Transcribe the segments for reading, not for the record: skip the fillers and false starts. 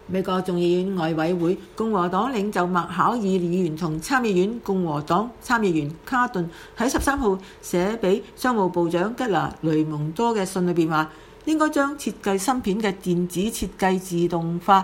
美國眾議院外委會共和黨領袖麥考爾議員同參議院共和黨參議員卡頓喺13號寫俾商務部長吉拿雷蒙多嘅信裏邊話，應該將設計芯片嘅電子設計自動化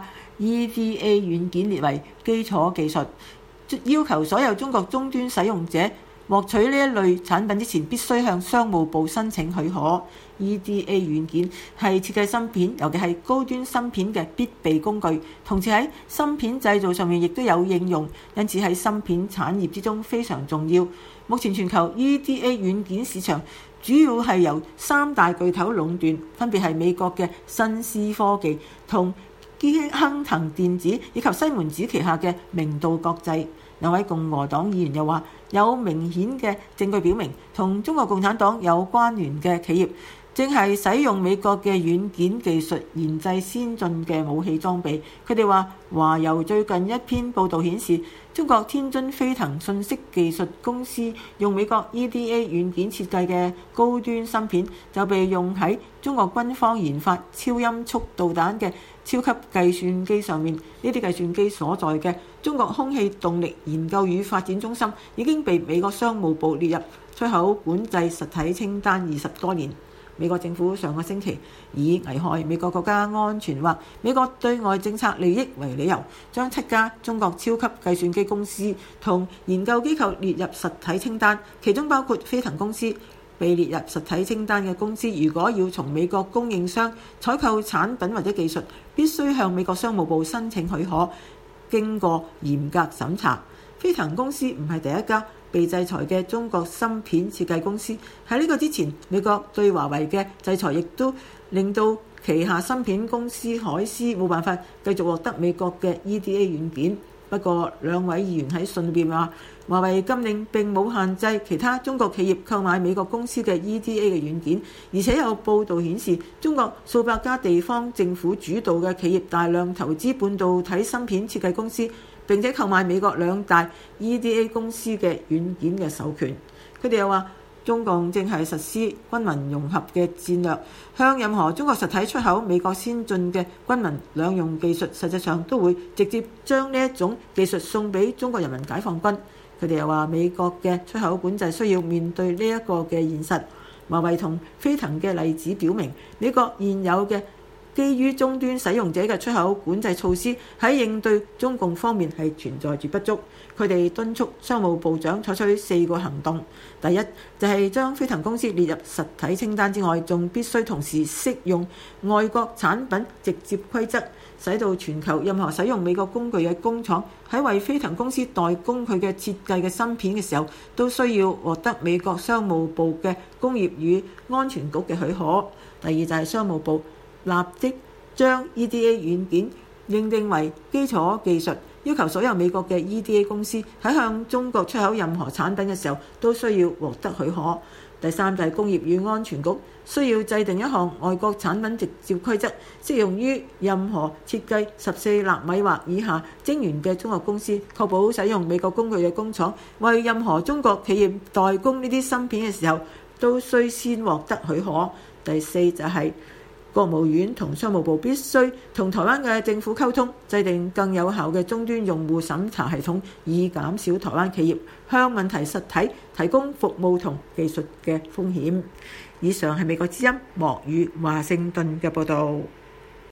EDA 軟件列為基礎技術，要求所有中國終端使用者獲取呢一類產品之前必須向商務部申請許可。EDA 軟件係設計芯片，尤其係高端芯片嘅必備工具，同時喺芯片製造上面亦都有應用，因此喺芯片產業之中非常重要。目前全球 EDA 軟件市場主要係由3大巨頭壟斷，分別係美國嘅新思科技同亨騰電子以及西門子旗下嘅明道國際。兩位共和黨議員又話，有明顯嘅證據表明，同中國共產黨有關聯嘅企業正係使用美國嘅軟件技術研製先進嘅武器裝備。佢哋話，華郵最近一篇報導顯示，中國天津飛騰信息技術公司用美國 EDA 軟件設計嘅高端芯片，就被用喺中國軍方研發超音速導彈嘅超級計算機上面。呢啲計算機所在嘅中國空氣動力研究與發展中心已經被美國商務部列入出口管制實體清單20多年。美國政府上個星期以危害美國國家安全或美國對外政策利益為理由，將7家中國超級計算機公司同研究機構列入實體清單，其中包括飛騰公司。被列入實體清單嘅公司，如果要從美國供應商採購產品或者技術，必須向美國商務部申請許可，經過嚴格審查。飛騰公司唔係第一家被制裁嘅中國芯片設計公司。喺呢個之前，美國對華為嘅制裁亦都令到旗下芯片公司海思冇辦法繼續獲得美國嘅 EDA 軟件。不過兩位議員喺信裏邊話，華為禁令並冇限制其他中國企業購買美國公司嘅 EDA 嘅軟件，而且有報道顯示，中國數百家地方政府主導嘅企業大量投資半導體芯片設計公司，並且購買美國2大 EDA 公司嘅軟件嘅授權。佢哋又話，中共正係實施軍民融合嘅戰略，向任何中國實體出口美國先進嘅軍民兩用技術，實際上都會直接將呢一種技術送俾中國人民解放軍。佢哋又話，美國嘅出口管制需要面對呢一個嘅現實。華為同飛騰嘅例子表明，美國現有嘅基於終端使用者嘅出口管制措施喺應對中共方面係存在住不足。佢哋敦促商務部長採取4個行動。第一就係將飛騰公司列入實體清單之外，仲必須同時適用外國產品直接規則，使到全球任何使用美國工具嘅工廠喺為飛騰公司代工佢嘅設計嘅芯片嘅時候，都需要獲得美國商務部嘅工業與安全局嘅許可。第二就係商務部立即將 EDA 軟件認定為基礎技術，要求所有美國嘅 EDA 公司喺向中國出口任何產品嘅時候都需要獲得許可。第三就係工業與安全局需要制定一項外國產品直接規則，適用於任何設計14納米或以下晶圓嘅中國公司，確保使用美國工具嘅工廠為任何中國企業代工呢啲芯片嘅時候都需先獲得許可。第四就係國務院同商務部必須同台灣嘅政府溝通，制定更有效嘅終端用戶審查系統，以減少台灣企業向問題實體提供服務同技術嘅風險。以上係美國之音莫語華盛頓嘅報導。